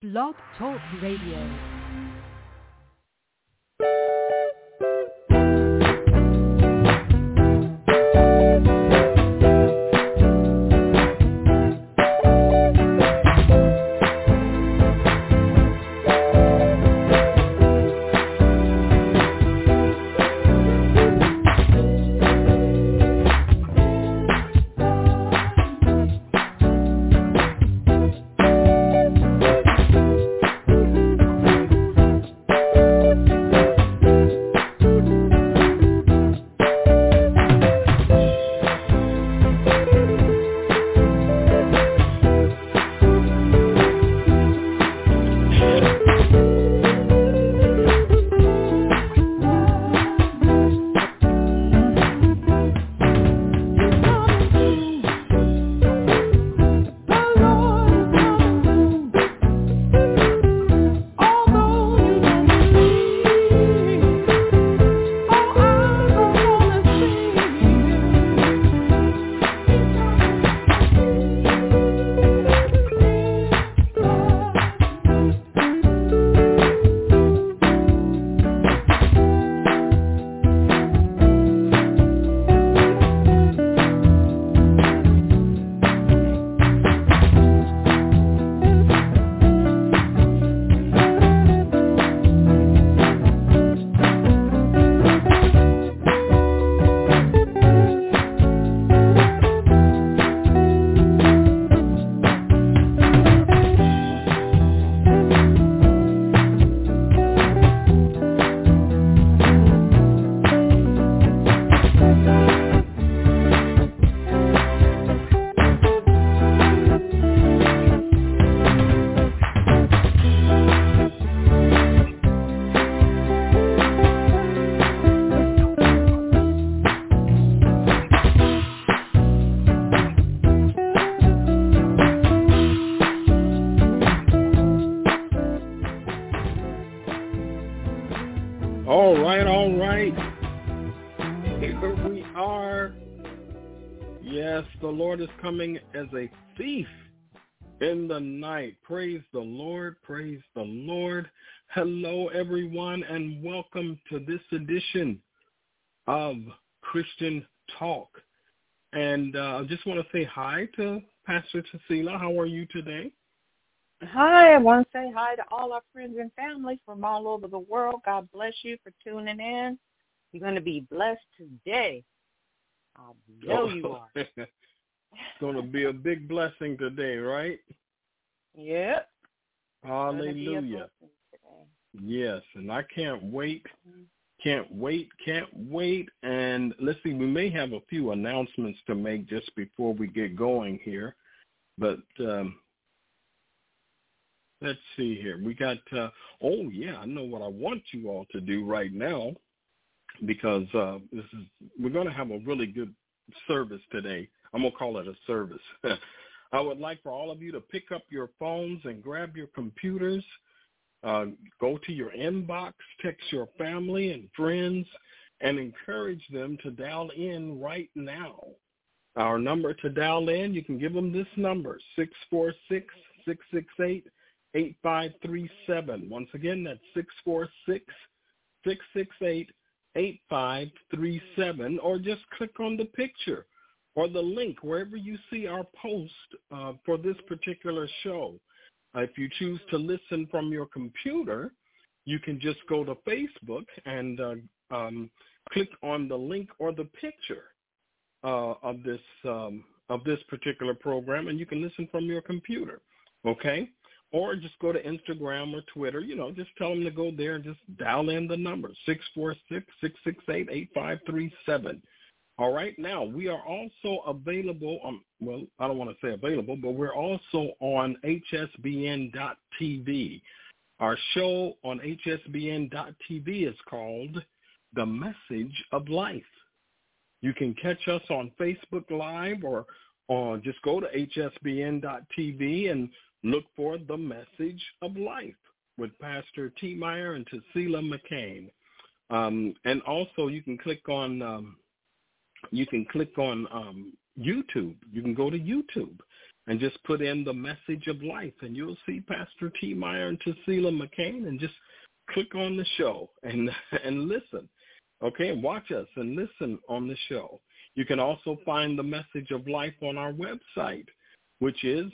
Blog Talk Radio. All right. Here we are. Yes, the Lord is coming as a thief in the night. Praise the Lord. Praise the Lord. Hello, everyone, and welcome to this edition of Christian Talk. And I just want to say hi to Pastor Tasila. How are you today? Hi, I want to say hi to all our friends and family from all over the world. God bless you for tuning in. You're going to be blessed today. I know you are. It's going to be a big blessing today, right? Yep. Hallelujah. Yes, and I can't wait. Can't wait. And let's see, we may have a few announcements to make just before we get going here. But let's see here. We got, I know what I want you all to do right now, because we're going to have a really good service today. I'm going to call it a service. I would like for all of you to pick up your phones and grab your computers, go to your inbox, text your family and friends, and encourage them to dial in right now. Our number to dial in, you can give them this number, 646-668-8537. Once again, that's 646-668-8537, or just click on the picture or the link wherever you see our post for this particular show. If you choose to listen from your computer, you can just go to Facebook and click on the link or the picture of this particular program, and you can listen from your computer, okay? Or just go to Instagram or Twitter. Just tell them to go there and just dial in the number, 646-668-8537. All right, now we are also available on, I don't want to say available, but we're also on hsbn.tv. Our show on hsbn.tv is called The Message of Life. You can catch us on Facebook Live or just go to hsbn.tv and look for The Message of Life with Pastor T. Meyer and Tasila McCain. And also you can click on YouTube. You can go to YouTube and just put in the Message of Life, and you'll see Pastor T. Meyer and Tesila McCain, and just click on the show and listen. Okay, watch us and listen on the show. You can also find the Message of Life on our website, which is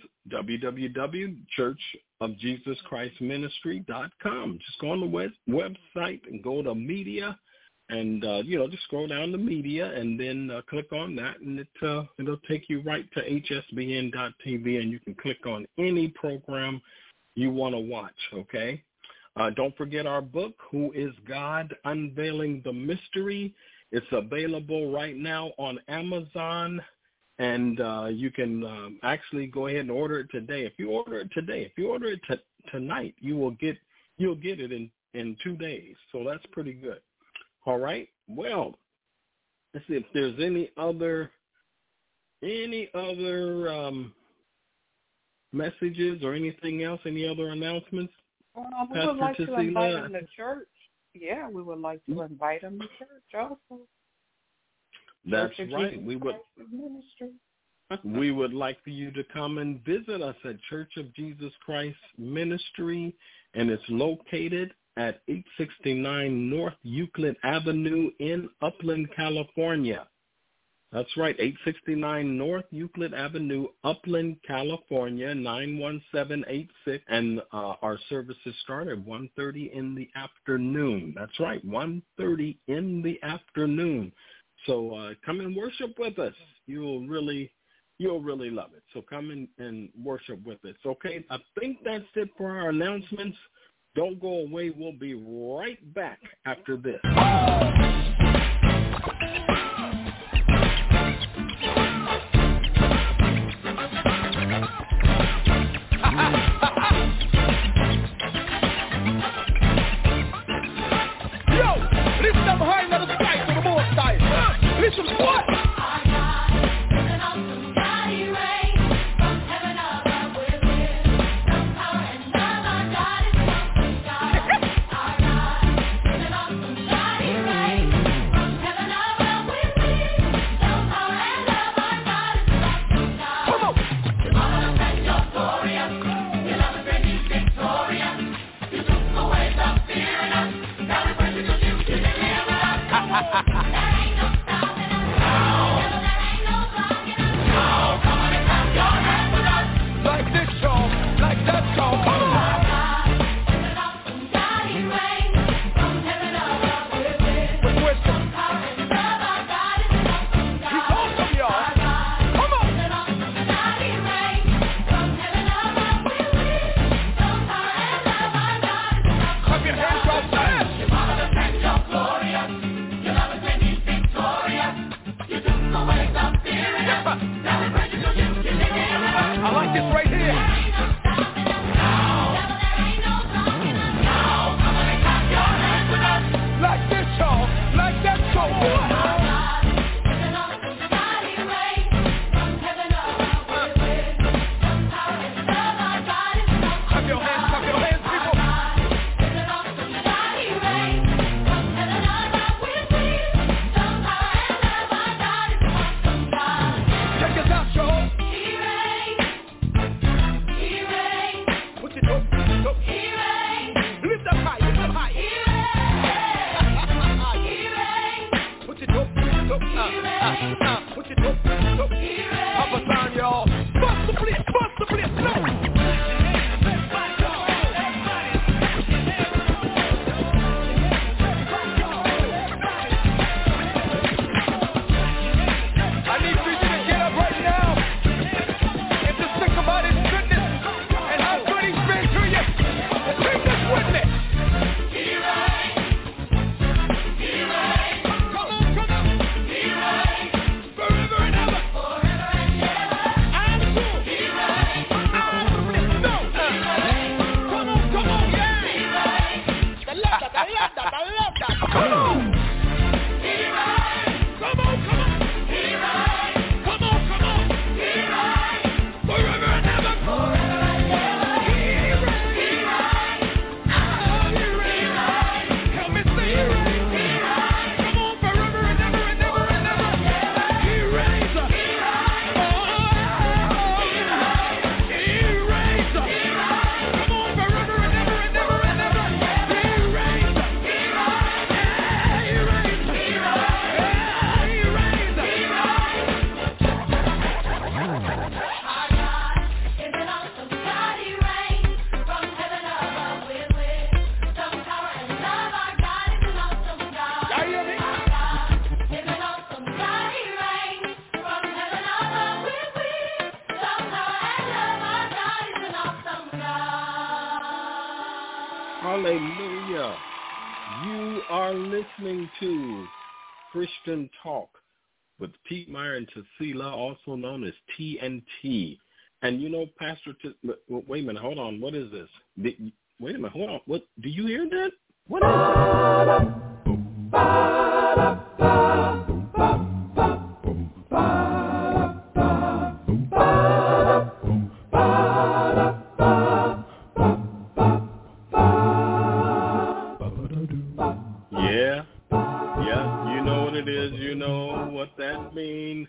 www.churchofjesuschristministry.com. Just go on the website and go to media, and just scroll down to media, and then click on that, and it'll take you right to hsbn.tv, and you can click on any program you want to watch. Okay. Don't forget our book, Who is God? Unveiling the Mystery. It's available right now on Amazon, and you can actually go ahead and order it today. If you order it tonight, you'll get it in 2 days. So that's pretty good. All right. Well, let's see if there's any other messages or anything else. Any other announcements? We would like to invite them to church. Yeah, we would like to invite them to church also. That's right. We would like for you to come and visit us at Church of Jesus Christ Ministry, and it's located at 869 North Euclid Avenue in Upland, California. That's right, 869 North Euclid Avenue, Upland, California, 91786. And our services start at 1:30 in the afternoon. That's right, 1:30 in the afternoon. So come and worship with us. You'll really love it. So come and worship with us. Okay, I think that's it for our announcements. Don't go away. We'll be right back after this. Listen, what? Hallelujah. You are listening to Christian Talk with Pete Meyer and Tesila, also known as TNT. And you know, Pastor, wait a minute, hold on. What is this? Wait a minute, hold on. What? Do you hear that? What is that? Yeah, you know what it is. You know what that means.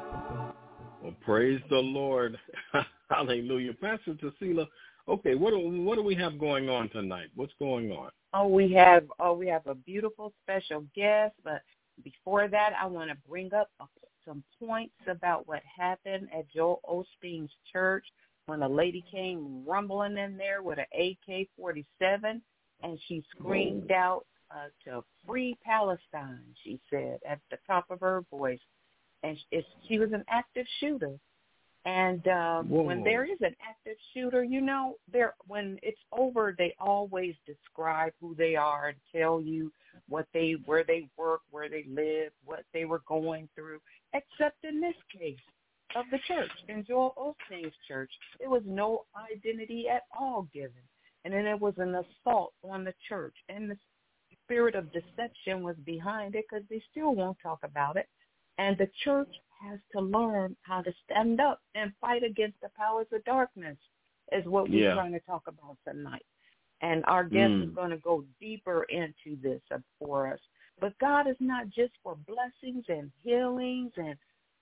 Well, praise the Lord. Hallelujah. Pastor Tesila, okay, what do we have going on tonight? What's going on? We have a beautiful special guest, but before that, I want to bring up some points about what happened at Joel Osteen's church when a lady came rumbling in there with an AK-47, and she screamed out to free Palestine, she said, at the top of her voice. And she was an active shooter. And when there is an active shooter, you know, when it's over, they always describe who they are and tell you where they work, where they live, what they were going through. Except in this case of the church, in Joel Osteen's church, there was no identity at all given. And then it was an assault on the church. And the spirit of deception was behind it because they still won't talk about it. And the church has to learn how to stand up and fight against the powers of darkness is what we're trying to talk about tonight. And our guest is going to go deeper into this for us. But God is not just for blessings and healings and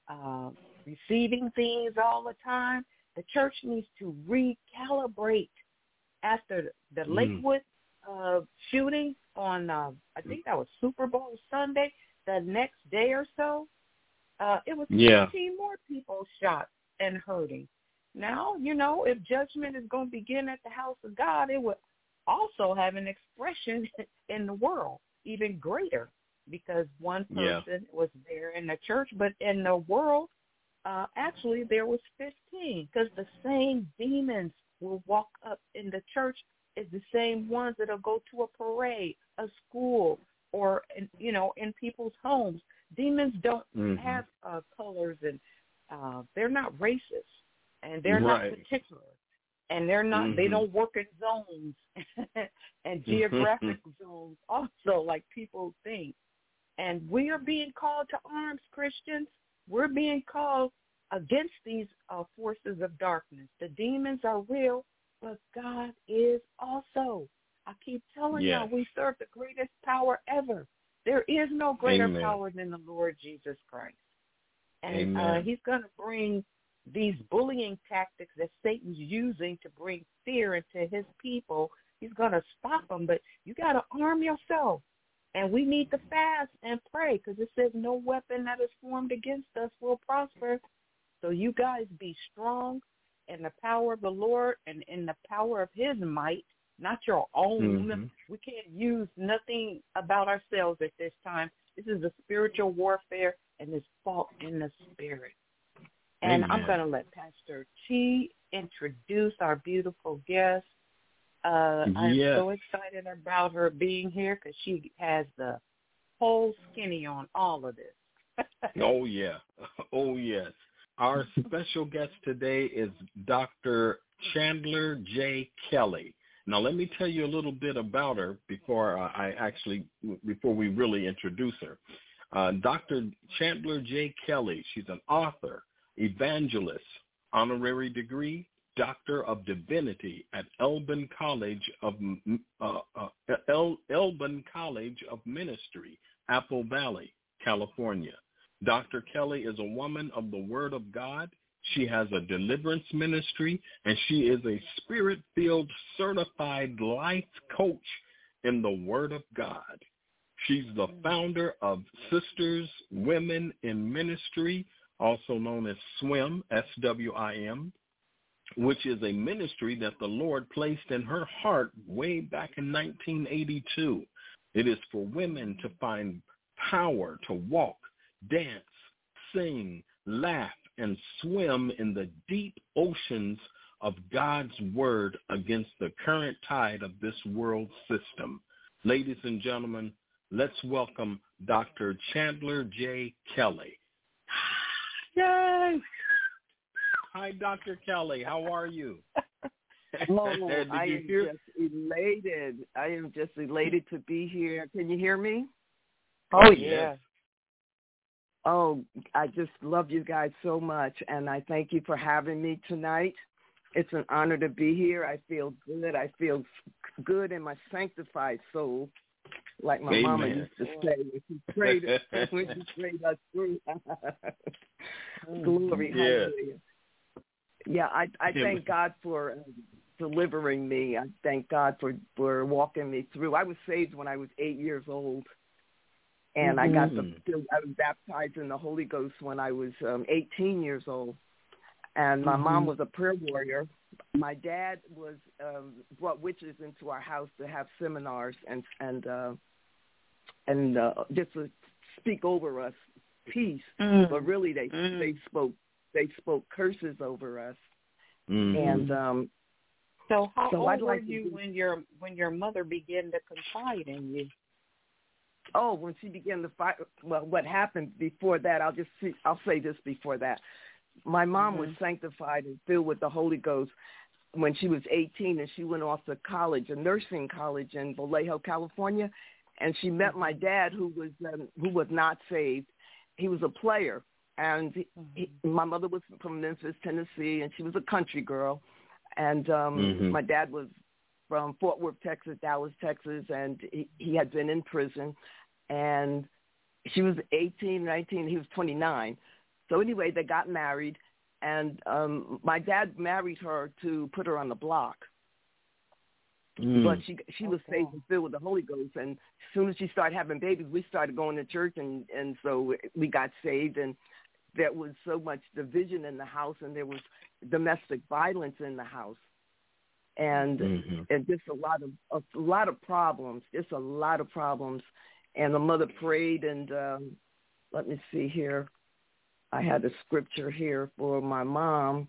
receiving things all the time. The church needs to recalibrate after the Lakewood shooting on, I think that was Super Bowl Sunday, the next day or so. It was 15 more people shot and hurting. Now, you know, if judgment is going to begin at the house of God, it would also have an expression in the world, even greater, because one person was there in the church, but in the world, actually there was 15, because the same demons will walk up in the church is the same ones that'll go to a parade, a school, or, you know, in people's homes. Demons don't have colors, and they're not racist, and they're not particular, and they're not. They don't work in zones and geographic zones also, like people think. And we are being called to arms, Christians. We're being called against these forces of darkness. The demons are real, but God is also. I keep telling y'all, we serve the greatest power ever. There is no greater power than the Lord Jesus Christ. And he's going to bring these bullying tactics that Satan's using to bring fear into his people. He's going to stop them, but you got to arm yourself. And we need to fast and pray, because it says no weapon that is formed against us will prosper. So you guys be strong in the power of the Lord and in the power of his might, not your own. We can't use nothing about ourselves at this time. This is a spiritual warfare, and it's fought in the spirit. And I'm going to let Pastor Chi introduce our beautiful guest. I'm so excited about her being here because she has the whole skinny on all of this. Oh, yeah. Oh, yes. Our special guest today is Dr. Chandler J. Kelly. Now, let me tell you a little bit about her before we really introduce her. Dr. Chandler J. Kelly, she's an author, evangelist, honorary degree, Doctor of Divinity at Elben College of Ministry, Apple Valley, California. Dr. Kelly is a woman of the Word of God. She has a deliverance ministry, and she is a spirit-filled certified life coach in the Word of God. She's the founder of Sisters Women in Ministry, also known as SWIM, S-W-I-M, which is a ministry that the Lord placed in her heart way back in 1982. It is for women to find power to walk, dance, sing, laugh, and swim in the deep oceans of God's word against the current tide of this world system. Ladies and gentlemen, let's welcome Dr. Chandler J. Kelly. Yay! Hi, Dr. Kelly. How are you? I am just elated. I am just elated to be here. Can you hear me? Oh, yeah. Oh, I just love you guys so much, and I thank you for having me tonight. It's an honor to be here. I feel good. I feel good in my sanctified soul, like my mama used to say when she prayed us through. Glory, hallelujah. Yeah, I thank God for delivering me. I thank God for walking me through. I was saved when I was 8 years old, and I was baptized in the Holy Ghost when I was 18 years old. And my mom was a prayer warrior. My dad was brought witches into our house to have seminars and just to speak over us peace, but really they spoke curses over us. And so how old were you when your mother began to confide in you? Oh, when she began to fight. Well, what happened before that? I'll say this before that. My mom was sanctified and filled with the Holy Ghost when she was 18, and she went off to college, a nursing college in Vallejo, California, and she met my dad, who was not saved. He was a player, and my mother was from Memphis, Tennessee, and she was a country girl, and my dad was from Fort Worth, Texas, Dallas, Texas, and he had been in prison, and she was 18, 19, he was 29. So anyway, they got married, and my dad married her to put her on the block. But she was saved and filled with the Holy Ghost, and as soon as she started having babies, we started going to church, and so we got saved, and there was so much division in the house, and there was domestic violence in the house, and just a lot of problems, and the mother prayed, and let me see here. I had a scripture here for my mom.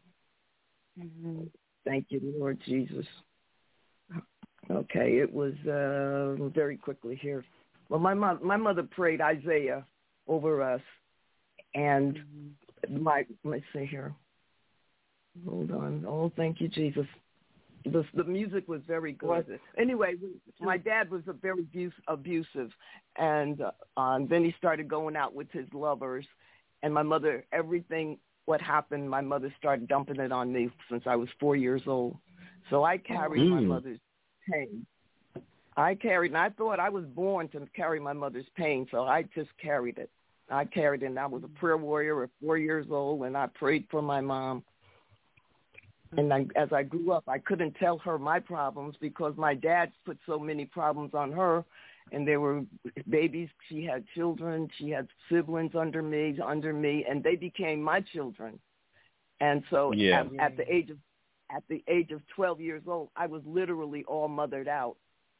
Thank you, Lord Jesus. Okay, it was very quickly here. Well, my mother prayed Isaiah over us, and let me see here. Hold on. Oh, thank you, Jesus. The music was very good. Anyway, my dad was very abusive, and then he started going out with his lovers. And my mother, what happened, my mother started dumping it on me since I was 4 years old. So I carried my mother's pain. And I thought I was born to carry my mother's pain, so I just carried it. And I was a prayer warrior at 4 years old, and I prayed for my mom. And as I grew up, I couldn't tell her my problems because my dad put so many problems on her. And there were babies. She had children. She had siblings under me, and they became my children. And so at the age of 12 years old, I was literally all mothered out.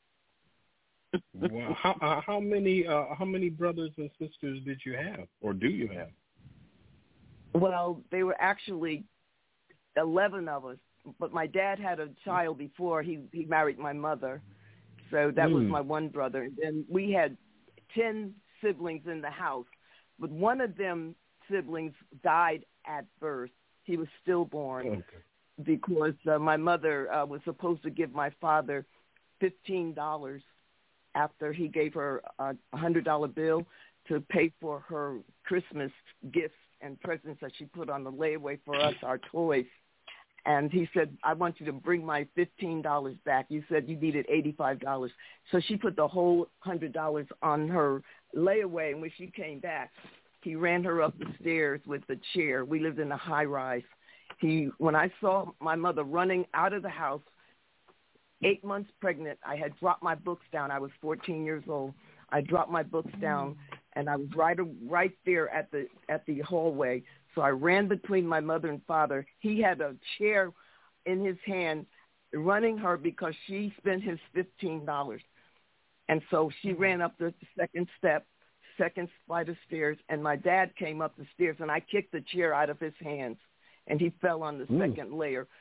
Wow. How many brothers and sisters did you have, or do you have? Well, they were actually 11 of us, but my dad had a child before he married my mother. So that was my one brother. And we had 10 siblings in the house, but one of them siblings died at birth. He was stillborn because my mother was supposed to give my father $15 after he gave her a $100 bill to pay for her Christmas gifts and presents that she put on the layaway for us, our toys. And he said, I want you to bring my $15 back. You said you needed $85. So she put the whole $100 on her layaway. And when she came back, he ran her up the stairs with the chair. We lived in a high rise. When I saw my mother running out of the house, 8 months pregnant, I had dropped my books down. I was 14 years old. I dropped my books down, and I was right there at the hallway. So I ran between my mother and father. He had a chair in his hand, running her because she spent his $15. And so she ran up the second flight of stairs, and my dad came up the stairs, and I kicked the chair out of his hands, and he fell on the second layer.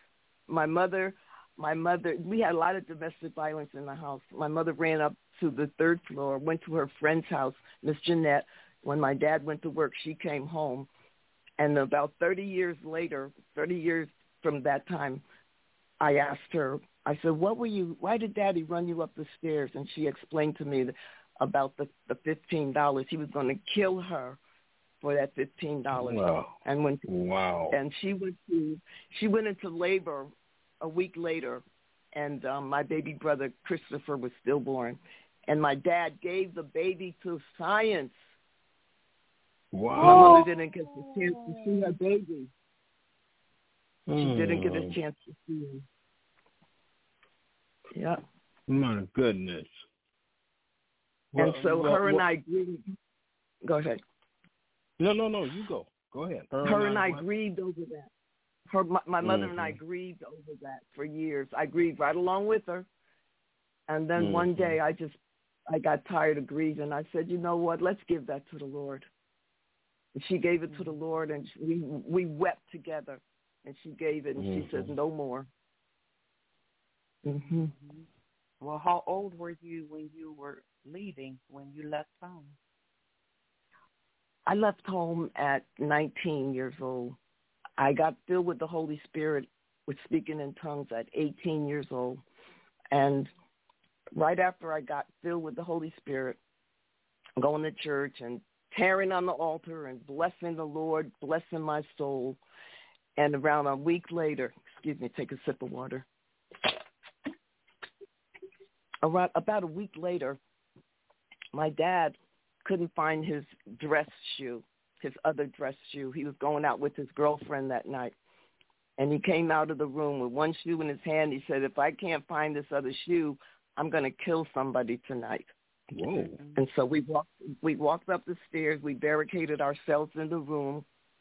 my mother, we had a lot of domestic violence in the house. My mother ran up to the third floor, went to her friend's house, Miss Jeanette. When my dad went to work, she came home. And about 30 years from that time, I asked her, I said, why did Daddy run you up the stairs? And she explained to me about the $15. He was going to kill her for that $15. Wow. And she went into labor a week later, and my baby brother Christopher was stillborn, and my dad gave the baby to science. Wow. My mother didn't get the chance to see her baby. She didn't get a chance to see him. Yeah. My goodness. And her and I agreed. Go ahead. No, you go. Go ahead. Her and I grieved over that. My mother and I grieved over that for years. I grieved right along with her. And then one day I got tired of grieving. I said, you know what, let's give that to the Lord. And she gave it to the Lord, and we wept together. And she gave it, and she said, no more. Mm-hmm. Well, how old were you when you were leaving, when you left home? I left home at 19 years old. I got filled with the Holy Spirit with speaking in tongues at 18 years old. And right after I got filled with the Holy Spirit, going to church and tearing on the altar and blessing the Lord, blessing my soul. And around a week later, take a sip of water. About a week later, my dad couldn't find his other dress shoe. He was going out with his girlfriend that night. And he came out of the room with one shoe in his hand. He said, if I can't find this other shoe, I'm going to kill somebody tonight. Whoa. And so we walked up the stairs. We barricaded ourselves in the room.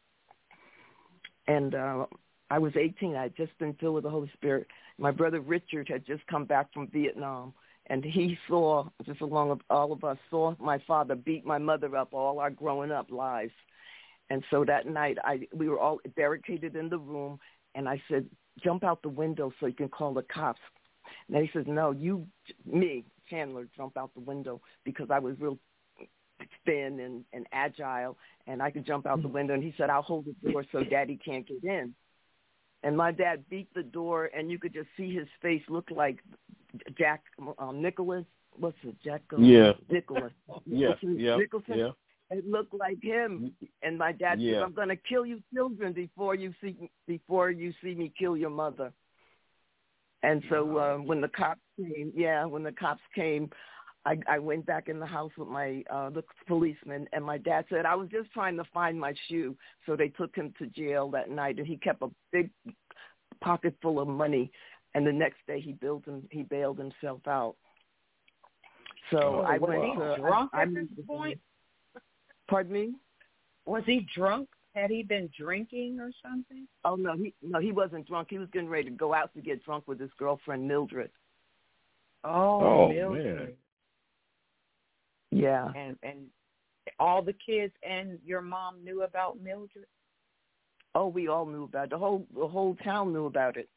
And I was 18. I had just been filled with the Holy Spirit. My brother Richard had just come back from Vietnam. And he saw, just along with all of us, saw my father beat my mother up all our growing up lives. And so that night, we were all barricaded in the room, and I said, jump out the window so you can call the cops. And he says, no, Chandler, jump out the window, because I was real thin and agile, and I could jump out the window. And he said, I'll hold the door so Daddy can't get in. And my dad beat the door, and you could just see his face look like Jack Nicholas. What's it, Jack? Nicholas. Nicholson. Yeah. It looked like him. And my dad said, I'm going to kill you children before you see me kill your mother. And so when the cops came, I went back in the house with the policeman, and my dad said, I was just trying to find my shoe. So they took him to jail that night, and he kept a big pocket full of money. And the next day he bailed himself out. So I went to drunk at this point? Pardon me? Was he drunk? Had he been drinking or something? Oh no, he wasn't drunk. He was getting ready to go out to get drunk with his girlfriend Mildred. Oh Mildred. Man. Yeah. And all the kids and your mom knew about Mildred? Oh, we all knew about it. The whole town knew about it.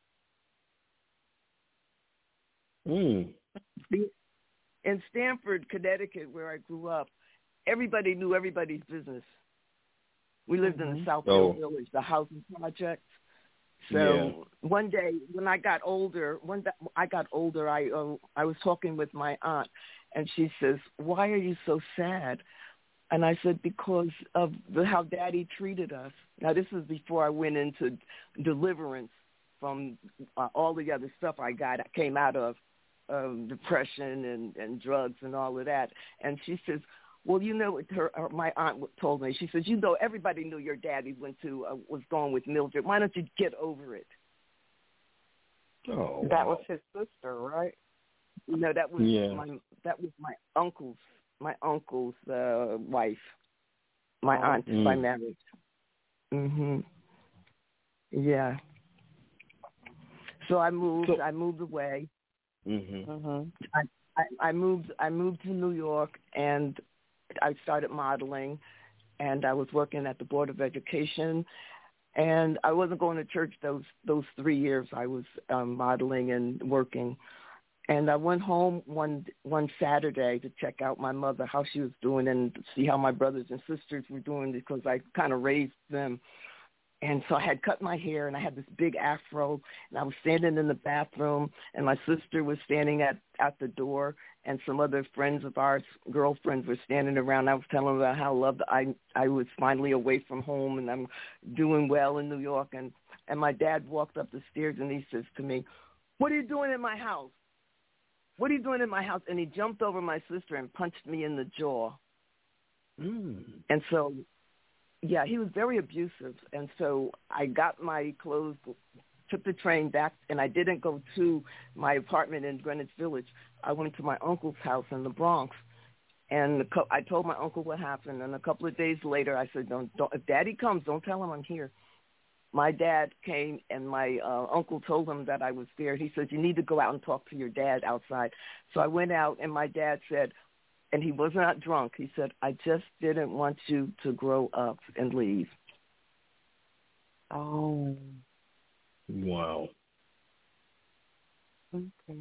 In Stamford, Connecticut, where I grew up, everybody knew everybody's business. We lived in the Southfield Village, the housing project. So one day when I got older, I was talking with my aunt, and she says, why are you so sad? And I said, because of how Daddy treated us. Now, this is before I went into deliverance from all the other stuff I came out of, depression and drugs and all of that. And she says, well, you know, my aunt told me, she says, you know, everybody knew your daddy was going with Mildred. Why don't you get over it? Oh, that was his sister, right? No, that was my uncle's wife, my aunt by marriage. Yeah. So I moved away. I moved to New York, and I started modeling, and I was working at the Board of Education, And I wasn't going to church those 3 years I was modeling and working. And I went home one Saturday to check out my mother, how she was doing, and see how my brothers and sisters were doing, because I kind of raised them. And so I had cut my hair, and I had this big afro, and I was standing in the bathroom, and my sister was standing at the door, and some other friends of ours, girlfriends, were standing around. I was telling them about how loved I was finally away from home, and I'm doing well in New York. And my dad walked up the stairs, and he says to me, "What are you doing in my house? What are you doing in my house?" And he jumped over my sister and punched me in the jaw. And so, yeah, he was very abusive. And so I got my clothes, took the train back, and I didn't go to my apartment in Greenwich Village. I went to my uncle's house in the Bronx. And I told my uncle what happened. And a couple of days later, I said, don't, if Daddy comes, don't tell him I'm here. My dad came, and my uncle told him that I was there. He said, "You need to go out and talk to your dad outside." So I went out, and my dad said, and he was not drunk, he said, "I just didn't want you to grow up and leave." Oh. Wow. Okay.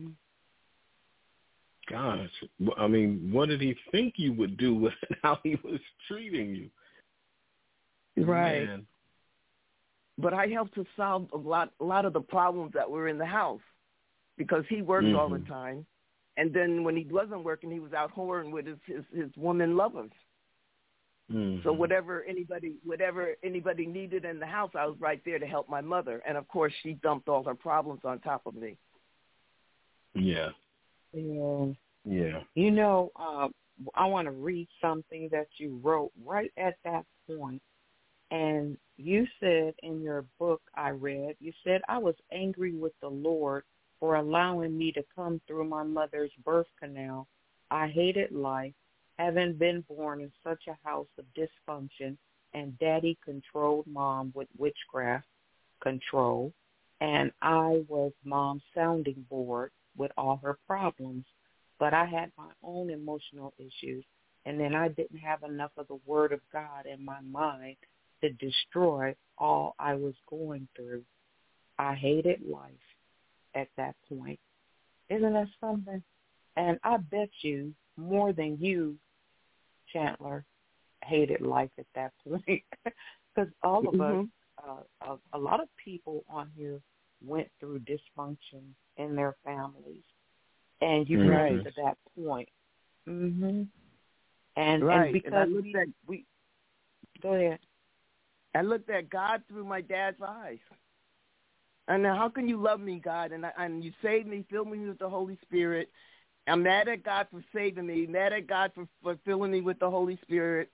Gosh. I mean, what did he think you would do with how he was treating you? Right. Man. But I helped to solve a lot of the problems that were in the house, because he worked all the time. And then when he wasn't working, he was out whoring with his woman lovers. So whatever anybody needed in the house, I was right there to help my mother. And, of course, she dumped all her problems on top of me. Yeah. Yeah. Yeah. You know, I want to read something that you wrote right at that point. And you said in your book I read, you said, "I was angry with the Lord for allowing me to come through my mother's birth canal. I hated life, having been born in such a house of dysfunction, and Daddy controlled Mom with witchcraft control, and I was Mom's sounding board with all her problems. But I had my own emotional issues, and then I didn't have enough of the Word of God in my mind to destroy all I was going through. I hated life at that point." Isn't that something? And I bet you more than you, Chandler, hated life at that point. Because all of us, a lot of people on here went through dysfunction in their families. And you got to that point. And because we go ahead. I looked at God through my dad's eyes. And how can you love me, God? And you saved me, filled me with the Holy Spirit. I'm mad at God for saving me, mad at God for filling me with the Holy Spirit.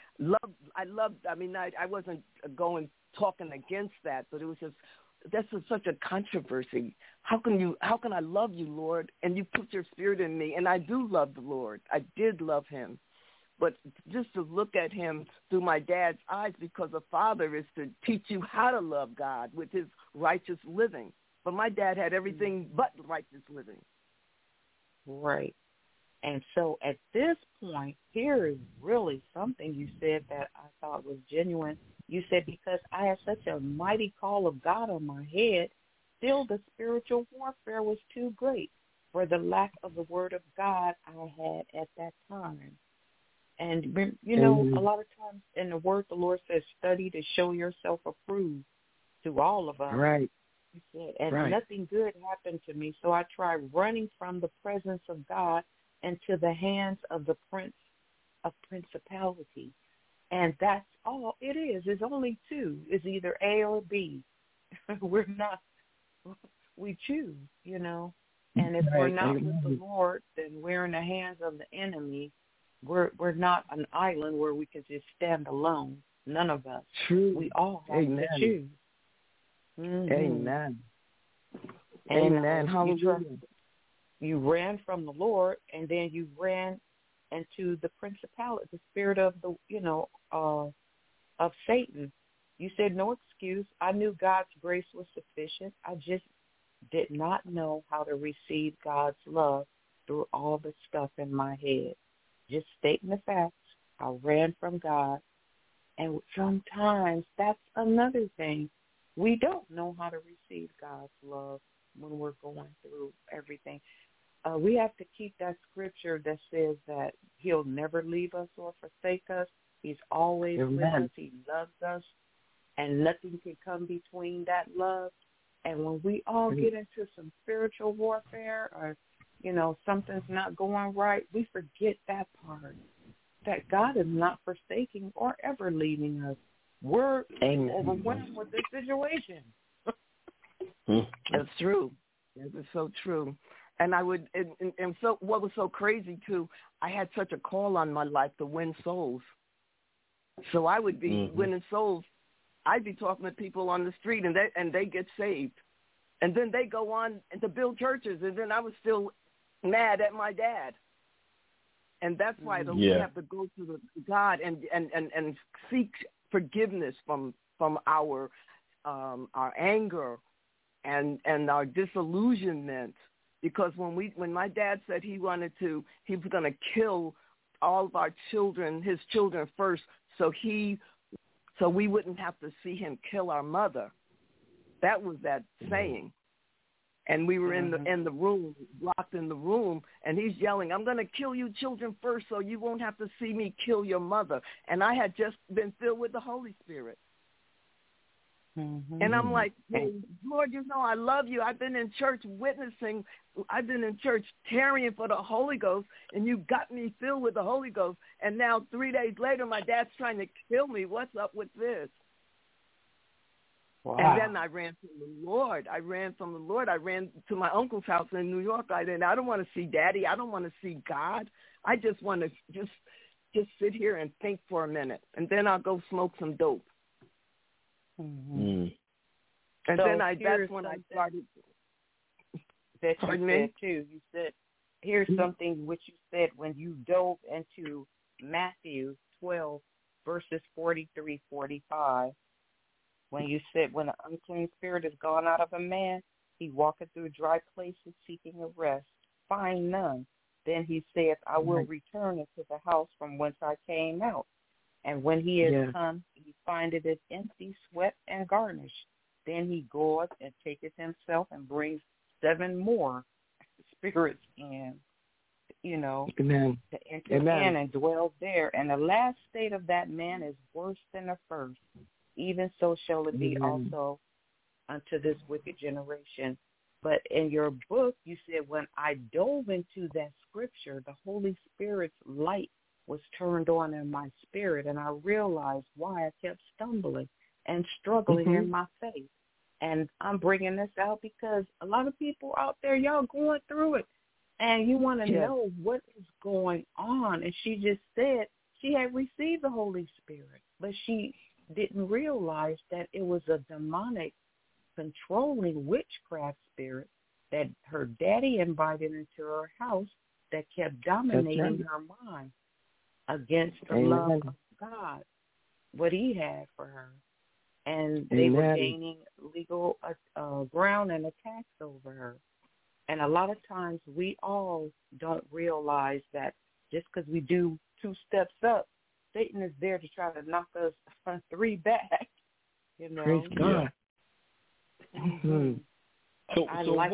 I wasn't talking against that, but it was just, that's such a controversy. How can I love you, Lord? And you put your Spirit in me. And I do love the Lord. I did love him. But just to look at him through my dad's eyes, because a father is to teach you how to love God with his righteous living. But my dad had everything but righteous living. Right. And so at this point, here is really something you said that I thought was genuine. You said, because I had such a mighty call of God on my head, still the spiritual warfare was too great for the lack of the Word of God I had at that time. And, you know, a lot of times in the Word, the Lord says, study to show yourself approved to all of us. Right. He said, and nothing good happened to me, so I tried running from the presence of God into the hands of the prince of principality. And that's all it is. It's only two. It's either A or B. We choose, you know. And if we're not with the Lord, then we're in the hands of the enemy. We're not an island where we can just stand alone. None of us. True. We all have to choose. Amen. And, Amen. Hallelujah. You ran from the Lord, and then you ran into the principality, the spirit of the, of Satan. You said no excuse. I knew God's grace was sufficient. I just did not know how to receive God's love through all the stuff in my head. Just stating the facts. I ran from God, And sometimes that's another thing. We don't know how to receive God's love when we're going through everything. We have to keep that scripture that says that he'll never leave us or forsake us. He's always with us. He loves us, and nothing can come between that love. And when we all get into some spiritual warfare or, something's not going right, we forget that part, that God is not forsaking or ever leaving us. We're overwhelmed with the situation. That's true. That is so true. And so what was so crazy too, I had such a call on my life to win souls. So I would be winning souls. I'd be talking to people on the street, and they get saved, and then they go on to build churches, and then I was still mad at my dad. And that's why we have to go to God and seek forgiveness from our anger and our disillusionment. Because when my dad said he was going to kill all of our children, his children first, so we wouldn't have to see him kill our mother. That was that saying. And we were in the room, locked in the room, and he's yelling, "I'm going to kill you children first so you won't have to see me kill your mother." And I had just been filled with the Holy Spirit. And I'm like, "Hey, Lord, I love you. I've been in church witnessing. I've been in church tarrying for the Holy Ghost, and you got me filled with the Holy Ghost. And now 3 days later, my dad's trying to kill me. What's up with this?" Wow. And then I ran from the Lord. I ran to my uncle's house in New York. I don't want to see Daddy. I don't want to see God. I just want to just sit here and think for a minute, and then I'll go smoke some dope. And so then that's when I started. That you said too. You said, here's something which you said when you dove into Matthew 12 verses 43-45. When you said, when an unclean spirit is gone out of a man, he walketh through dry places seeking a rest, find none. Then he saith, I will return into the house from whence I came out. And when he is come, he findeth it empty, swept, and garnished. Then he goeth and taketh himself and brings 7 more spirits in, to enter in and dwell there. And the last state of that man is worse than the first. Even so shall it be also unto this wicked generation. But in your book, you said, when I dove into that scripture, the Holy Spirit's light was turned on in my spirit, and I realized why I kept stumbling and struggling in my faith. And I'm bringing this out because a lot of people out there, y'all going through it, and you want to know what is going on. And she just said she had received the Holy Spirit, but she didn't realize that it was a demonic controlling witchcraft spirit that her daddy invited into her house that kept dominating her mind against the love of God, what he had for her. And they were gaining legal ground and attacks over her. And a lot of times we all don't realize that just because we do 2 steps up, Satan is there to try to knock us 3 back. Praise God. So I like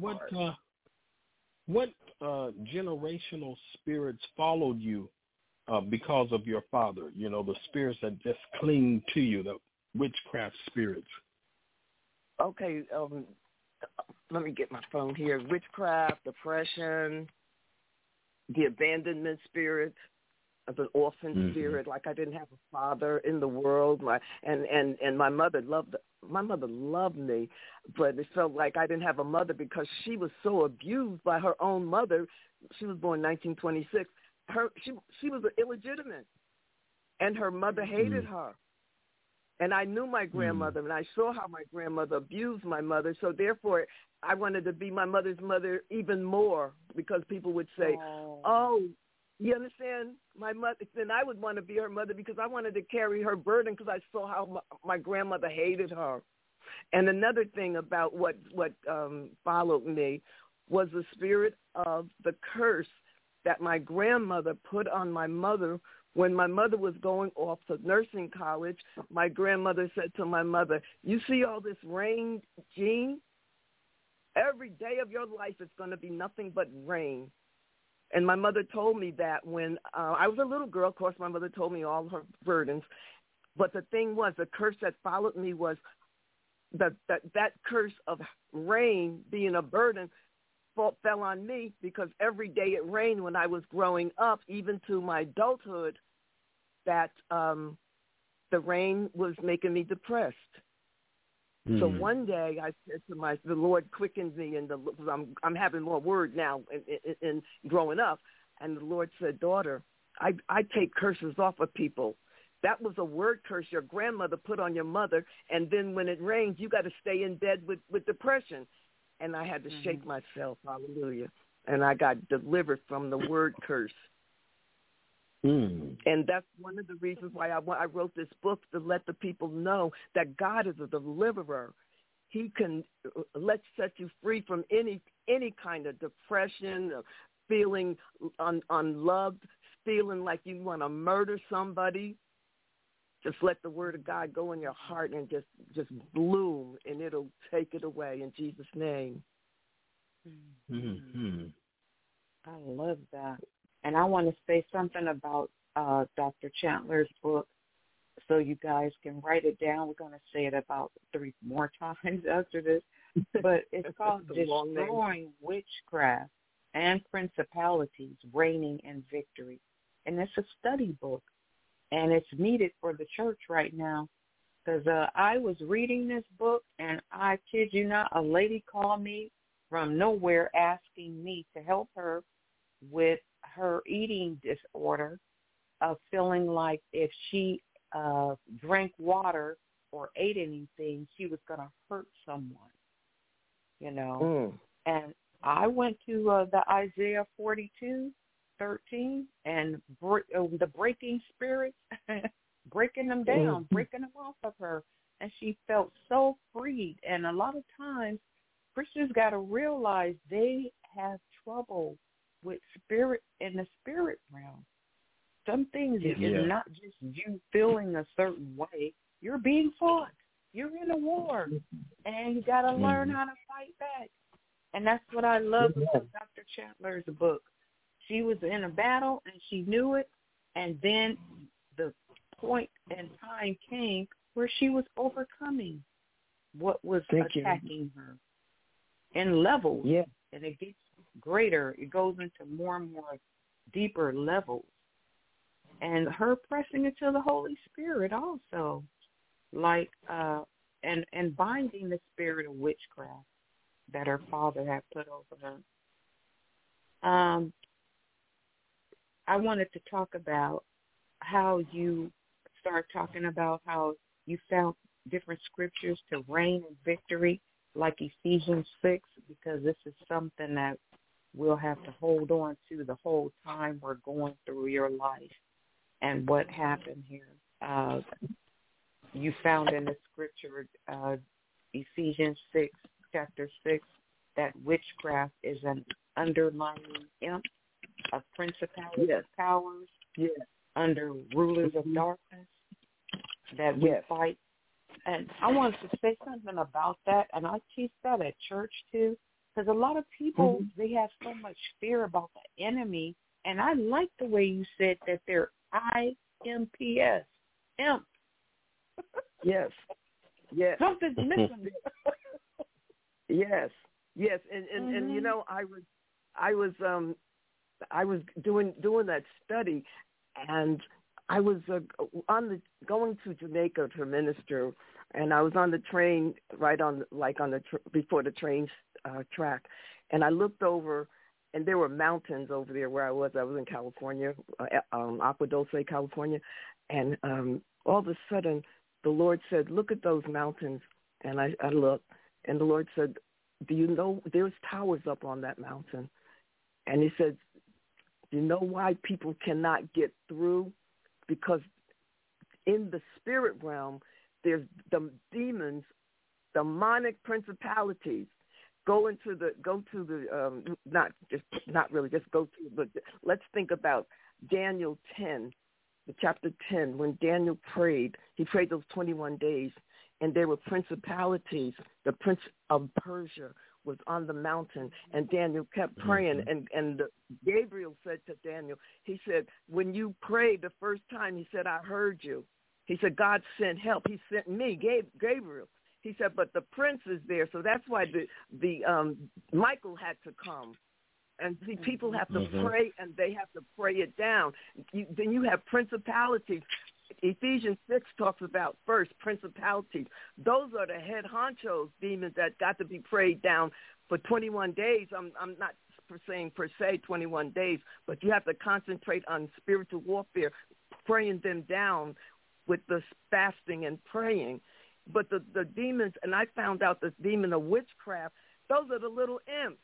what generational spirits followed you because of your father? The spirits that just cling to you, the witchcraft spirits. Okay, let me get my phone here. Witchcraft, depression, the abandonment spirit, an orphan spirit, like I didn't have a father in the world. And my mother loved me, but it felt like I didn't have a mother because she was so abused by her own mother. She was born in 1926. She was illegitimate, and her mother hated her. And I knew my grandmother, and I saw how my grandmother abused my mother. So therefore, I wanted to be my mother's mother even more because people would say, "Oh, you understand, my mother?" Then I would want to be her mother because I wanted to carry her burden because I saw how my grandmother hated her. And another thing about what followed me was the spirit of the curse that my grandmother put on my mother When my mother was going off to nursing college, my grandmother said to my mother, "You see all this rain, Jean? Every day of your life is going to be nothing but rain." And my mother told me that when I was a little girl. Of course, my mother told me all her burdens. But the thing was, the curse that followed me was that curse of rain being a burden fell on me, because every day it rained when I was growing up, even to my adulthood, that the rain was making me depressed. So one day I said to the Lord quickened me, and I'm having more word now in growing up, and the Lord said, "Daughter, I take curses off of people. That was a word curse your grandmother put on your mother, and then when it rains, you got to stay in bed with depression." And I had to shake myself, hallelujah, and I got delivered from the word curse. And that's one of the reasons why I wrote this book, to let the people know that God is a deliverer. He can set you free from any kind of depression, feeling unloved, feeling like you want to murder somebody. Just let the word of God go in your heart and just bloom, and it'll take it away in Jesus' name. I love that. And I want to say something about Dr. Chandler's book, so you guys can write it down. We're going to say it about 3 more times after this. But it's called Destroying Witchcraft and Principalities, Reigning in Victory. And it's a study book. And it's needed for the church right now, because I was reading this book, and I kid you not, a lady called me from nowhere asking me to help her with her eating disorder, of feeling like if she drank water or ate anything, she was going to hurt someone, you know. And I went to the Isaiah 42:13 and the breaking spirits, breaking them down, breaking them off of her. And she felt so freed. And a lot of times, Christians got to realize they have trouble with spirit in the spirit realm. Some things is not just you feeling a certain way. You're being fought. You're in a war. And you got to learn how to fight back. And that's what I love about Dr. Chandler's book. She was in a battle, and she knew it, and then the point in time came where she was overcoming what was attacking her in levels, and it gets greater. It goes into more and more deeper levels, and her pressing into the Holy Spirit also, like and binding the spirit of witchcraft that her father had put over her. I wanted to talk about how you start talking about how you found different scriptures to reign in victory, like Ephesians 6, because this is something that we'll have to hold on to the whole time we're going through your life and what happened here. You found in the scripture, Ephesians 6, chapter 6, that witchcraft is an underlying imp of principalities, powers, under rulers of darkness, that we fight. And I wanted to say something about that, and I teach that at church too, because a lot of people, they have so much fear about the enemy, and I like the way you said that they're IMPS, imp. Yes. Something's missing. Yes, and you know, I was doing that study, and I was going to Jamaica to minister, and I was on the train before the train track, and I looked over, and there were mountains over there where I was. I was in California, Agua Dulce, California, and all of a sudden the Lord said, "Look at those mountains," and I looked, and the Lord said, "Do you know there's towers up on that mountain?" And he said, "You know why people cannot get through? Because in the spirit realm, there's the demons, demonic principalities. Let's think about Daniel 10, chapter 10, when Daniel prayed, he prayed those 21 days, and there were principalities. The prince of Persia was on the mountain, and Daniel kept praying, and Gabriel said to Daniel, he said, when you prayed the first time, he said, I heard you. He said, God sent help. He sent me, Gabriel. He said, but the prince is there, so that's why the Michael had to come. And see, people have to pray, and they have to pray it down. Then you have principalities. Ephesians 6 talks about first principalities. Those are the head honchos, demons that got to be prayed down for 21 days. I'm not saying per se 21 days, but you have to concentrate on spiritual warfare, praying them down with the fasting and praying. But the demons, and I found out the demon of witchcraft, those are the little imps.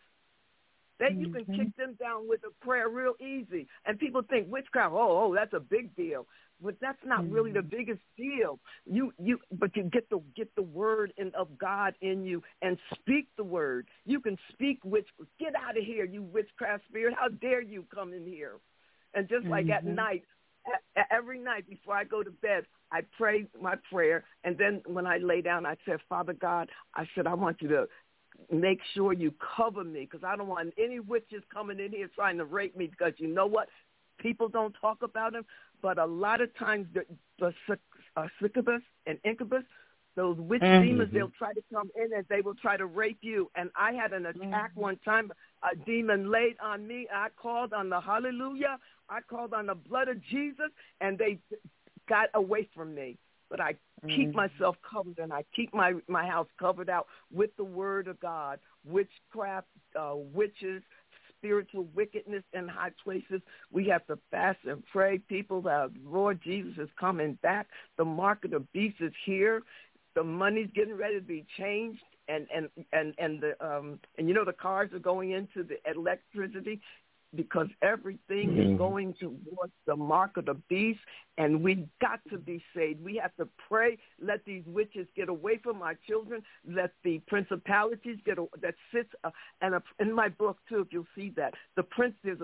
You can kick them down with a prayer real easy. And people think witchcraft, that's a big deal. But that's not really the biggest deal. But you get the word of God in you and speak the word. You can speak get out of here, you witchcraft spirit. How dare you come in here? And just like at night, every night before I go to bed, I pray my prayer. And then when I lay down, I said, Father God, I said, I want you to make sure you cover me, because I don't want any witches coming in here trying to rape me, because you know what? People don't talk about them, but a lot of times the succubus and incubus, those witch demons, they'll try to come in and they will try to rape you. And I had an attack one time. A demon laid on me. I called on the hallelujah. I called on the blood of Jesus, and they got away from me. But I keep myself covered, and I keep my house covered out with the word of God. Witchcraft, witches, spiritual wickedness in high places. We have to fast and pray. People, Lord Jesus is coming back. The mark of the beast is here. The money's getting ready to be changed, and the cars are going into the electricity, because everything is going towards the mark of the beast, and we've got to be saved. We have to pray. Let these witches get away from our children. Let the principalities that sits, and in my book too, if you'll see that, the prince, there's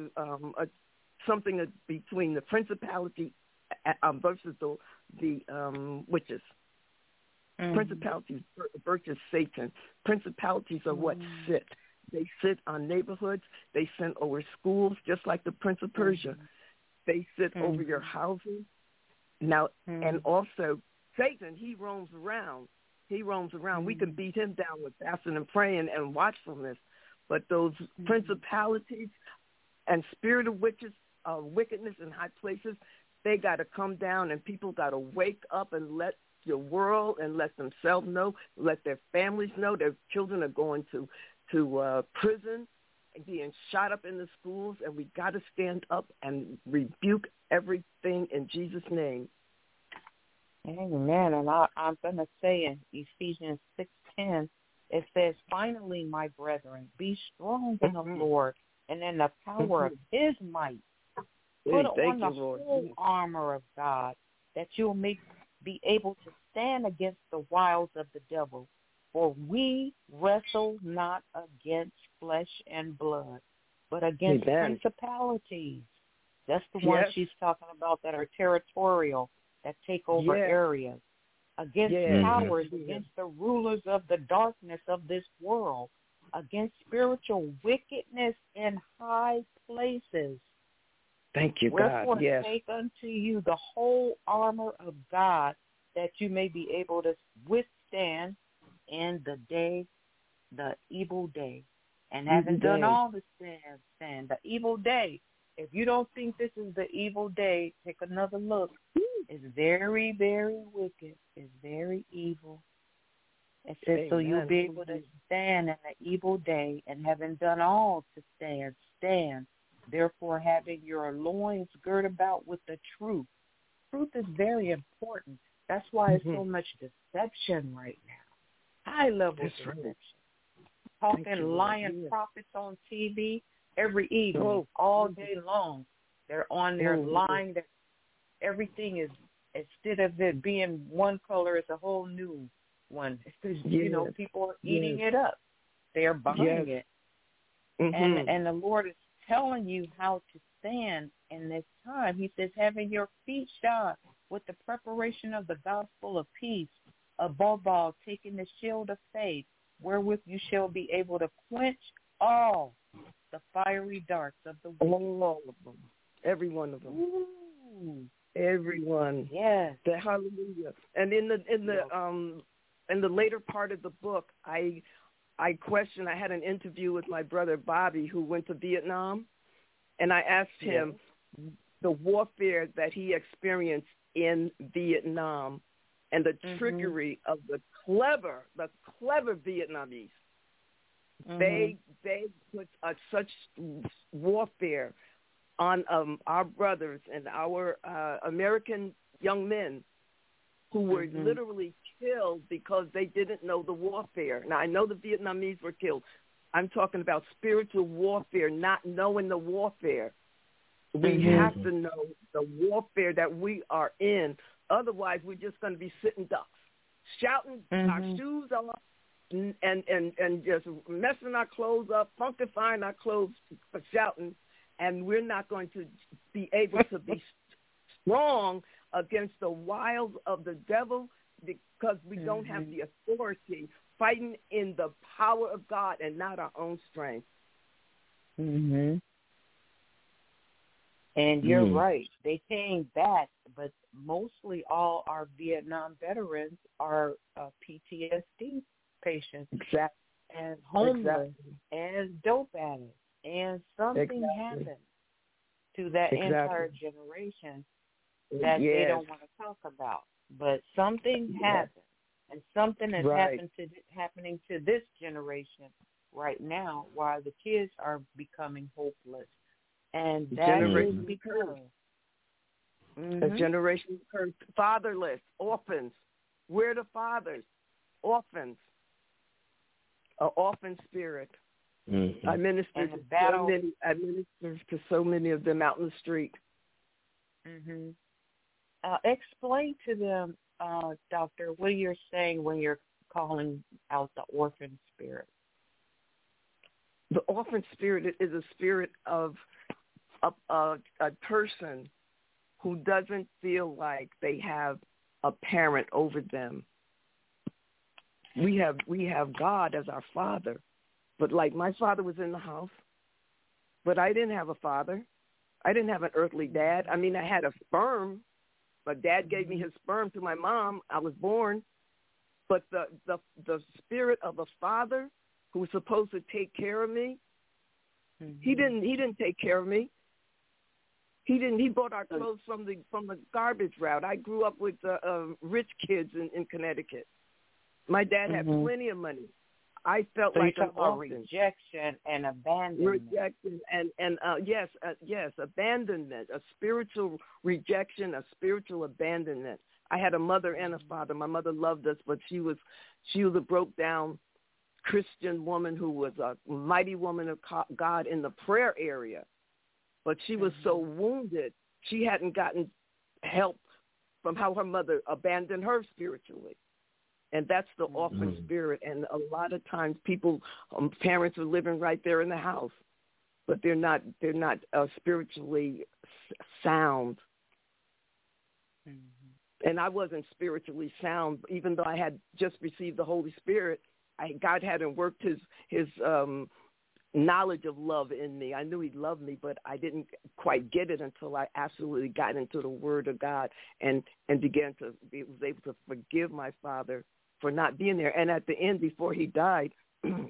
something between the principality versus the witches. Principalities versus Satan. Principalities are what sit. They sit on neighborhoods. They sit over schools, just like the Prince of Persia. They sit over your houses. Now, and also Satan, he roams around. We can beat him down with fasting and praying and watchfulness. But those principalities and spirit of witches, wickedness in high places, they got to come down, and people got to wake up and let your world and let themselves know, let their families know. Their children are going to prison and being shot up in the schools, and we got to stand up and rebuke everything in Jesus' name. Amen. And I'm going to say in Ephesians 6:10, it says, finally, my brethren, be strong in the Lord and in the power of his might. Put on the whole armor of God, that you may be able to stand against the wiles of the devil. For we wrestle not against flesh and blood, but against principalities. That's the ones she's talking about that are territorial, that take over areas. Against powers, against the rulers of the darkness of this world, against spiritual wickedness in high places. Thank you, Wherefore, God. Yes. take unto you the whole armor of God, that you may be able to withstand in the evil day, and having done all to stand, the evil day. If you don't think this is the evil day, take another look. It's very, very wicked. It's very evil. It says, so you'll be able to stand in the evil day, and having done all to stand. Therefore, having your loins girt about with the truth. Truth is very important. That's why it's so much deception right now. High-level deception. Talking lying prophets on TV every evening, all day long. They're on there lying that everything is, instead of it being one color, it's a whole new one. It's because, people are eating it up. They are buying it. And the Lord is telling you how to saying in this time, he says, having your feet shod with the preparation of the gospel of peace, above all, taking the shield of faith, wherewith you shall be able to quench all the fiery darts of the wicked. All of them. Every one of them. Ooh. Everyone. Yes. Hallelujah. And in the later part of the book, I questioned. I had an interview with my brother Bobby, who went to Vietnam, and I asked him the warfare that he experienced in Vietnam and the trickery of the clever Vietnamese. They put such warfare on our brothers and our American young men who were literally killed because they didn't know the warfare. Now, I know the Vietnamese were killed. I'm talking about spiritual warfare, not knowing the warfare. We have to know the warfare that we are in. Otherwise, we're just going to be sitting ducks, shouting our shoes off and just messing our clothes up, funkifying our clothes, shouting, and we're not going to be able to be strong against the wiles of the devil because we don't have the authority, fighting in the power of God and not our own strength. And you're right. They came back, but mostly all our Vietnam veterans are PTSD patients and homeless and dope addicts. And something happened to that entire generation that they don't want to talk about. But something happened, and something is happening to this generation right now while the kids are becoming hopeless. And that is because a generation cursed, fatherless, orphans. We're the fathers, orphans, an orphan spirit. I minister to so many of them out in the street. Explain to them, Doctor, what you're saying when you're calling out the orphan spirit. The orphan spirit is a spirit of a person who doesn't feel like they have a parent over them. We have God as our father. But like my father was in the house, but I didn't have a father. I didn't have an earthly dad. I mean, I had a sperm, but Dad gave me his sperm to my mom. I was born. But the spirit of a father who was supposed to take care of me, he didn't take care of me. He bought our clothes from the garbage route. I grew up with rich kids in Connecticut. My dad had plenty of money. I felt like an orphan. Rejection and abandonment. Abandonment, a spiritual rejection, a spiritual abandonment. I had a mother and a father. My mother loved us, but she was a broke down Christian woman who was a mighty woman of God in the prayer area. But she was so wounded, she hadn't gotten help from how her mother abandoned her spiritually. And that's the orphan spirit. And a lot of times parents are living right there in the house, but they're not spiritually sound. And I wasn't spiritually sound, even though I had just received the Holy Spirit. God hadn't worked his knowledge of love in me. I knew he loved me, but I didn't quite get it until I absolutely got into the Word of God and began to was able to forgive my father for not being there. And at the end, before he died, when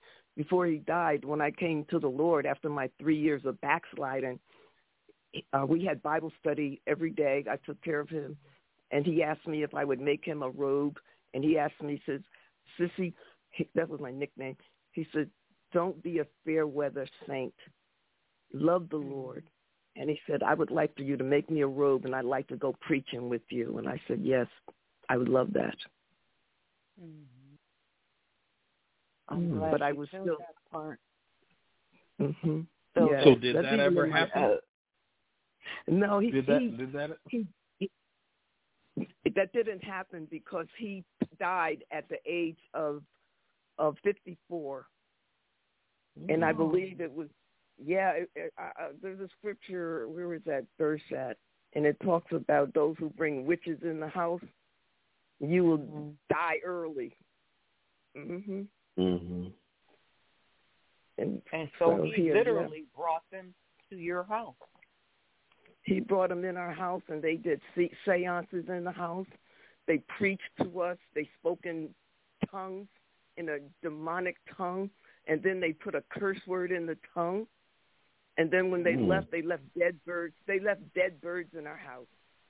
I came to the Lord after my 3 years of backsliding, we had Bible study every day. I took care of him. And he asked me if I would make him a robe. And he asked me, he says, Sissy, that was my nickname. He said, don't be a fair weather saint. Love the Lord. And he said, I would like for you to make me a robe, and I'd like to go preaching with you. And I said, yes, I would love that. But I was still that part. So did that ever happen? No, that didn't happen because he died at the age of 54, and I believe it was there's a scripture. Where is that verse at? And it talks about those who bring witches in the house. You will die early. Mm-hmm. Mm-hmm. And so he literally brought them to your house. He brought them in our house, and they did seances in the house. They preached to us. They spoke in tongues, in a demonic tongue, and then they put a curse word in the tongue. And then when they left dead birds. They left dead birds in our house.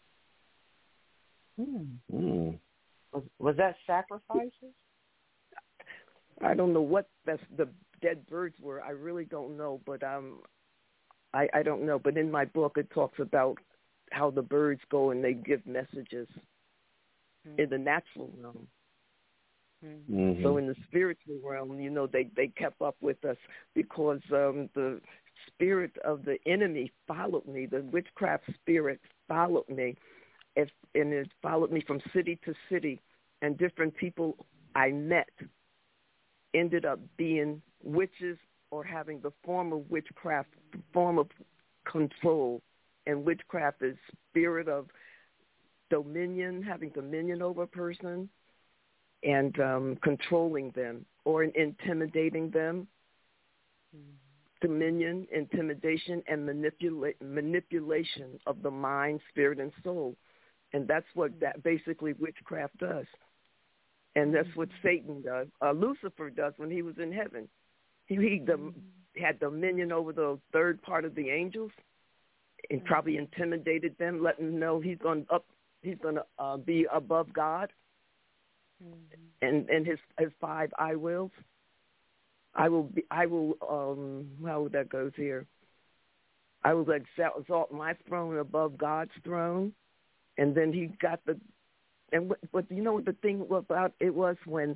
Was that sacrifices? I don't know what the dead birds were. I really don't know, but I don't know. But in my book, it talks about how the birds go and they give messages in the natural realm. Mm-hmm. So in the spiritual realm, they kept up with us because the spirit of the enemy followed me. The witchcraft spirit followed me, and it followed me from city to city. And different people I met ended up being witches or having the form of witchcraft, form of control. And witchcraft is spirit of dominion, having dominion over a person, and controlling them or intimidating them. Dominion, intimidation, and manipulation of the mind, spirit, and soul. And that's what that basically witchcraft does. And that's what Satan does. Lucifer does when he was in heaven. He had dominion over the third part of the angels and probably intimidated them, letting them know he's going to be above God and his 5 I wills. I will how that goes here. I will exalt my throne above God's throne. And then he got but you know what the thing about it was when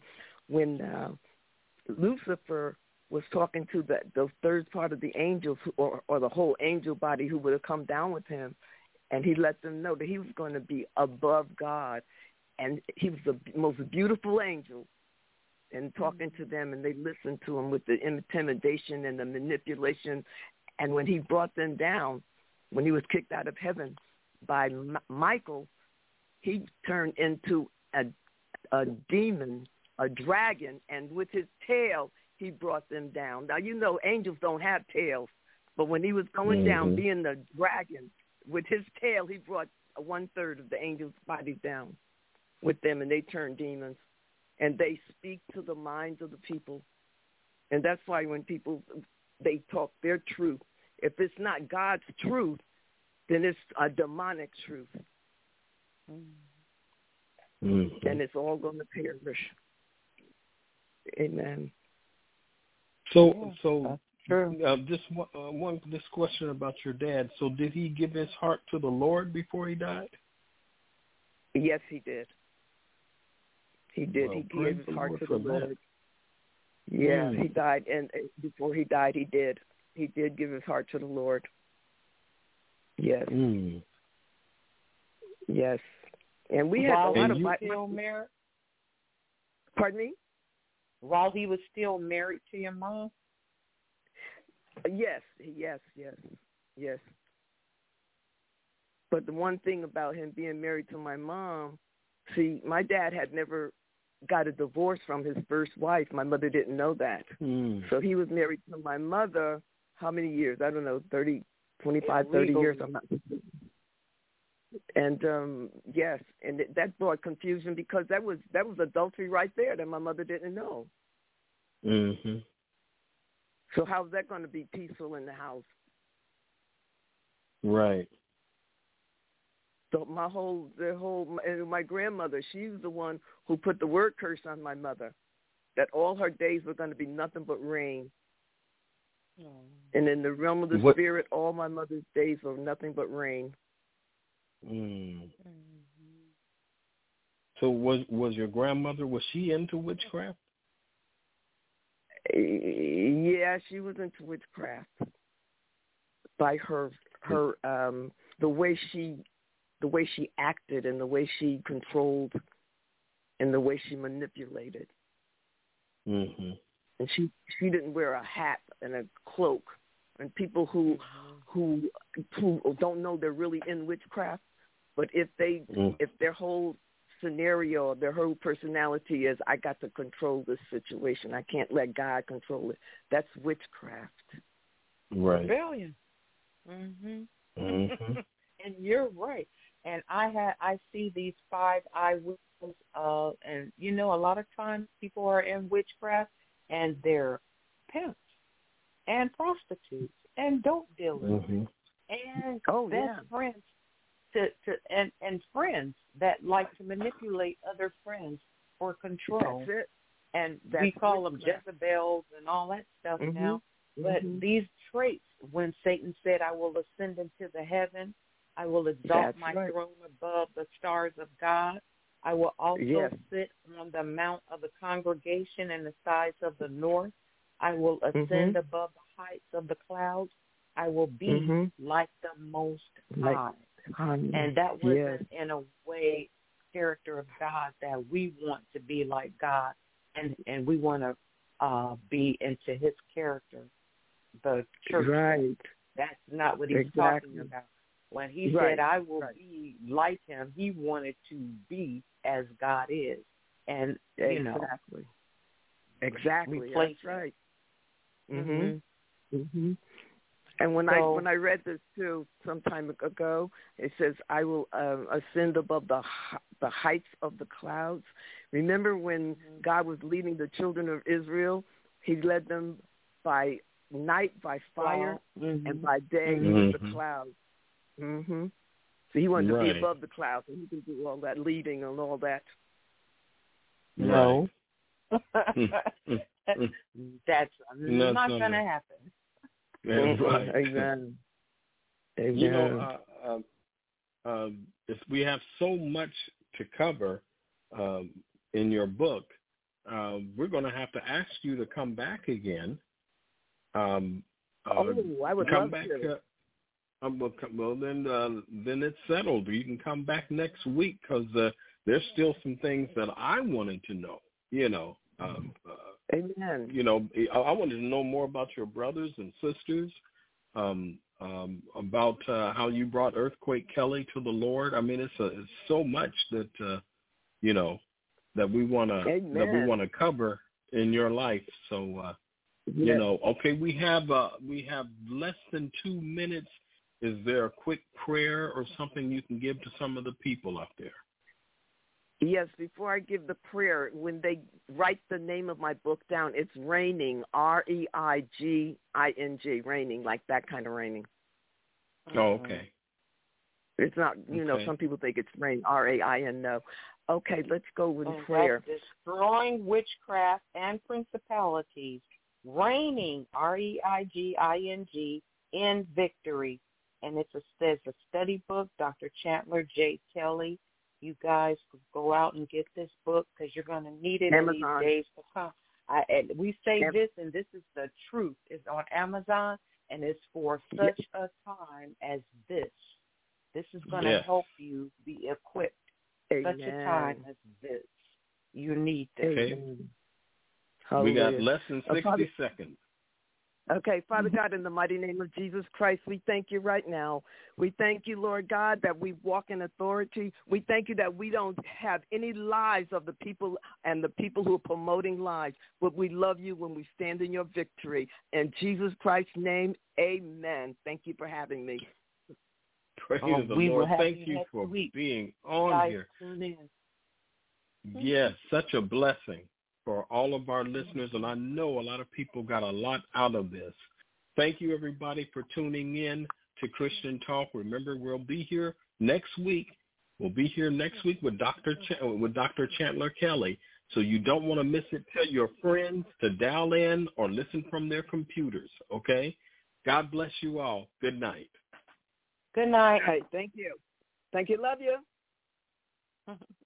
Lucifer was talking to the third part of the angels or the whole angel body who would have come down with him, and he let them know that he was going to be above God, and he was the most beautiful angel. And talking to them, and they listened to him with the intimidation and the manipulation. And when he brought them down, when he was kicked out of heaven by Michael, he turned into a demon, a dragon, and with his tail, he brought them down. Now, angels don't have tails, but when he was going down, being the dragon, with his tail, he brought 1/3 of the angels' bodies down with them, and they turned demons. And they speak to the minds of the people. And that's why when people, they talk their truth, if it's not God's truth, then it's a demonic truth. And it's all going to perish. Amen. So this question about your dad. So did he give his heart to the Lord before he died? Yes, he did. He did. Well, he gave his heart to the Lord. Yeah, he died, and before he died, he did. He did give his heart to the Lord. Yes. Yes. And we had a lot of... Still married? Pardon me? While he was still married to your mom? Yes. But the one thing about him being married to my mom, see, my dad had never got a divorce from his first wife. My mother didn't know that. So he was married to my mother, how many years? I don't know, 30 years. I'm not. And yes, and that brought confusion because that was adultery right there that my mother didn't know. So how's that going to be peaceful in the house? Right. So my grandmother, she was the one who put the word curse on my mother, that all her days were going to be nothing but rain. And in the realm of the spirit, all my mother's days were nothing but rain. So was your grandmother, was she into witchcraft? Yeah, she was into witchcraft. By her the way she acted and the way she controlled and the way she manipulated. And she didn't wear a hat and a cloak. and people who don't know they're really in witchcraft. But if their whole scenario, their whole personality is, I got to control this situation, I can't let God control it, that's witchcraft. Right. Rebellion. And you're right. And I see these 5 eyewitnesses, and a lot of times people are in witchcraft and they're pimps and prostitutes and dope dealers and best friends and friends that like to manipulate other friends for control. That's it. And we call them Jezebels and all that stuff now. But these traits, when Satan said, I will ascend into the heaven, I will exalt my throne above the stars of God, I will also sit on the mount of the congregation in the sides of the north, I will ascend above the heights of the clouds, I will be like the Most High. And that wasn't, in a way, character of God that we want to be like God, and we want to be into his character. The church. Right. That's not what he's talking about. When he said, I will be like him, he wanted to be as God is. And, Exactly. That's right. And when I read this too some time ago, it says, I will ascend above the heights of the clouds. Remember when God was leading the children of Israel, he led them by night by fire and by day with the clouds. So he wanted to be above the clouds, and he can do all that leading and all that. No. That's not going to happen. Right. Amen. We have so much to cover in your book. We're going to have to ask you to come back again. I would come love back, to. Well, then it's settled. You can come back next week because there's still some things that I wanted to know. Amen. I wanted to know more about your brothers and sisters, about how you brought Earthquake Kelly to the Lord. I mean, it's so much that that we want to cover in your life. So. Okay, we have less than 2 minutes. Is there a quick prayer or something you can give to some of the people up there? Yes, before I give the prayer, when they write the name of my book down, it's Raining, Reiging, Raining, like that kind of raining. Oh, okay. It's not, some people think it's rain, Rain, no. Okay, let's go with prayer. Destroying witchcraft and principalities. Reigning, Reiging, in victory. And there's a study book, Dr. Chandler J. Kelly. You guys go out and get this book because you're going to need it in these days to come. We say this, and this is the truth. It's on Amazon, and it's for such a time as this. This is going to help you be equipped. Such a time as this. You need this. Okay. We got less than 60 seconds. Okay, Father God, in the mighty name of Jesus Christ, we thank you right now. We thank you, Lord God, that we walk in authority. We thank you that we don't have any lies of the people and the people who are promoting lies, but we love you when we stand in your victory. In Jesus Christ's name, amen. Thank you for having me. Praise the Lord. Thank you for being on here. Yes, such a blessing for all of our listeners, and I know a lot of people got a lot out of this. Thank you, everybody, for tuning in to Christian Talk. Remember, we'll be here next week. We'll be here next week with Dr. Chandler Kelly, so you don't want to miss it. Tell your friends to dial in or listen from their computers, okay? God bless you all. Good night. Good night. Hey, thank you. Thank you. Love you.